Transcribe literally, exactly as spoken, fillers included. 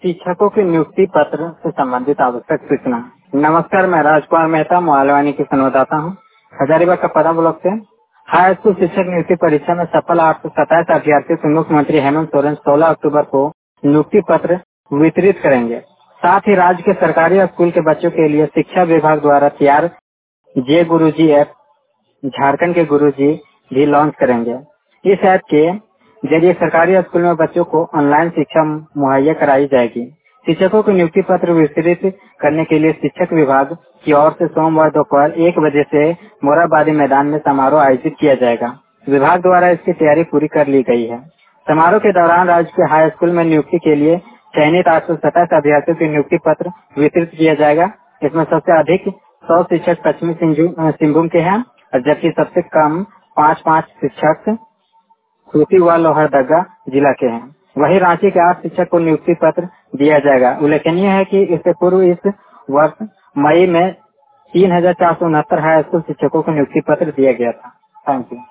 शिक्षकों की नियुक्ति पत्र से संबंधित आवश्यक सूचना। नमस्कार, मैं राजकुमार मेहता मोहालवानी की संवाददाता हूँ। हजारीबाग का पता ब्लॉक से हाई स्कूल शिक्षक नियुक्ति परीक्षा में सफल आठ सौ सत्ताईस अभ्यर्थियों को मुख्यमंत्री हेमंत सोरेन सोलह अक्टूबर को नियुक्ति पत्र वितरित करेंगे। साथ ही राज्य के सरकारी स्कूल के बच्चों के लिए शिक्षा विभाग द्वारा तैयार जे गुरुजी ऐप झारखंड के गुरुजी भी लॉन्च करेंगे। इस ऐप के जरिए सरकारी स्कूल में बच्चों को ऑनलाइन शिक्षा मुहैया कराई जाएगी। शिक्षकों को नियुक्ति पत्र वितरित करने के लिए शिक्षक विभाग की ओर से सोमवार दोपहर एक बजे से मोराबादी मैदान में समारोह आयोजित किया जाएगा। विभाग द्वारा इसकी तैयारी पूरी कर ली गई है। समारोह के दौरान राज्य के हाई स्कूल में नियुक्ति के लिए चयनित आठ सौ सत्ताईस अभ्यर्थियों की नियुक्ति पत्र वितरित किया जाएगा। इसमें सबसे अधिक सौ शिक्षक पश्चिमी सिंहभूम के हैं, जबकि सबसे कम पाँच पाँच शिक्षक खूंटी व लोहरदगा जिला के हैं। वहीं रांची के आठ शिक्षक को नियुक्ति पत्र दिया जाएगा। उल्लेखनीय है कि इससे पूर्व इस वर्ष मई में तीन हजार चार सौ उनहत्तर हाई स्कूल शिक्षकों को नियुक्ति पत्र दिया गया था। Thank you.